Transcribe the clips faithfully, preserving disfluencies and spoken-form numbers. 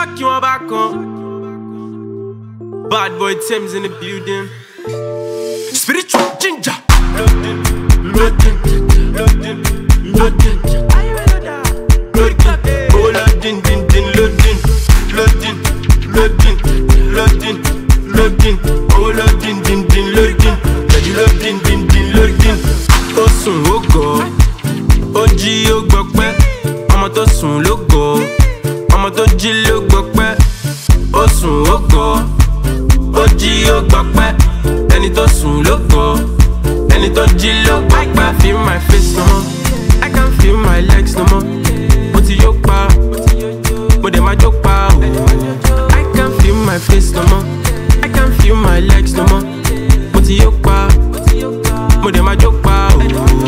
Shock you on back on. Bad boy Thames in the building. Spiritual ginger. Loading, loading, loading, loading. Loading, oh loading, din din loading, loading, loading, loading, loading, oh loading, din din loading, loading, din din loading. Ó sùn ó gọ̀, ó jí ó gbọpẹ́, ọmọ tó sùn ló gọ̀, ọmọ tó jí ló gbọpẹ́. Ó sùn ó gọ̀, ó jí ó gbọpẹ́, ẹni tó sùn ló gọ̀, ẹni tó jí ló gbọpẹ́. Feel my face no more, I can't feel my legs no more. Mo ti yó pa, mo dẹ̀ máa jó pa o. I can't feel my face no more, I can't feel my legs no more. Mo ti yó pa, mo dẹ̀ máa jó pa o.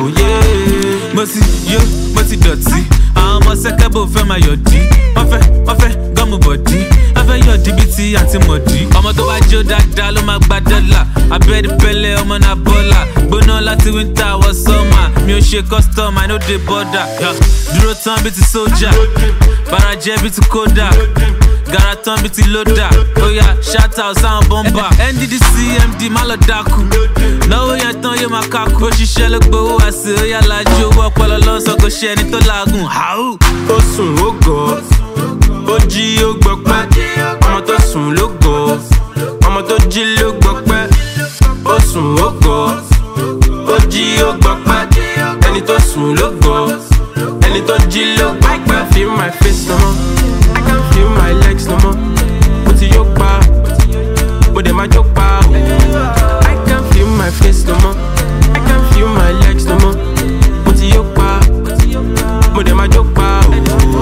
Mo ti yó, mo ti dọ̀tí, àwọn ọmọ sẹ́kẹ́bù fẹ́ máa yọ̀dí. Wọ́n fẹ́, wọ́n fẹ́ gọ́ọ̀mù bọ̀dí, wọ́n fẹ́ yọ̀dí bíi ti àti mọ̀dí. Ọmọ tó bá jó dáadáa ló máa gba dọ́là, abẹ́rẹ́ pẹ́lẹ́ ọmọ náà bọ́là. Gbóná láti winter wọ summer, mi ò ṣe custom, I no dey border. Dúró tán bíi ti sójà, bàrà jẹ́ bíi ti kódà, gàrà tán bíi ti lódà. Oya shout out sáwọn bọ́mbà, N D D C M D má lọ dákú. Náwó yẹn tán yóò máa kákú, ó ṣiṣẹ́ ló gbowó wá sí. Oya lajú owó ọpọlọ lọ́sọ̀ kò ṣe ẹni tó làágùn. Ó sùn ó gọ̀, ó jí ó gbọpẹ́, ọmọ tó sùn ló gọ̀, ọmọ tó jí ló gbọpẹ́. Ó sùn ó gọ̀, ó jí ó gbọpẹ́, ẹni tó sùn ló gọ̀, ẹni tó jí ló gbọpẹ́. Feel my face no more, I can't feel my legs no more. Mo ti yó pa, mo dẹ̀ máa jó pa o. I can't feel my face no more, I can't feel my legs no more. Mo ti yó pa, mo dẹ̀ máa jó pa o.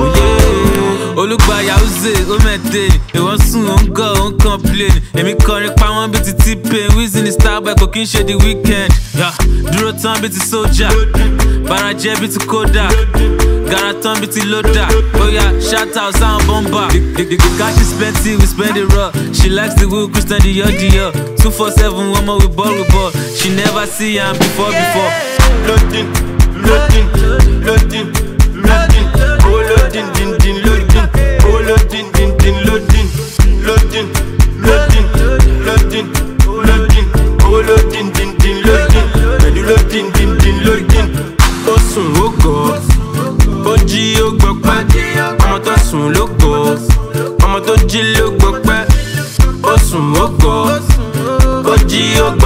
Olùgbà Yahoo ó mẹ́tẹ̀, ìwọ́n sùn ó ń gọ̀ ó ń complain. Èmi kọrin pa wọ́n bí ti T-Pain, Wizzy ní Starboy kò kí n ṣe the weekend. Dúró tán bí ti sójà, bàrà jẹ́ bí ti kódà, gàrà tán bí ti lódà. Oya shout out sáwọn bọ́mbà. The cash is plenty, we spend it raw. She likes the Will Christian Dior Dior. two four seven, one more we ball we ball. She never see am before before. Loading, loading, loading, loading, oh loading, din din loading, oh loading, din din loading, loading, loading, loading, loading, oh loading, din din loading, loading, din din loading. Ó sùn ó gọ̀, ó jí ó gbọpẹ́, ọmọ tó sùn ló gọ̀, ọmọ tó jí ló gbọpẹ́. Ó sùn ó gọ̀, ó jí ó gbọpẹ́.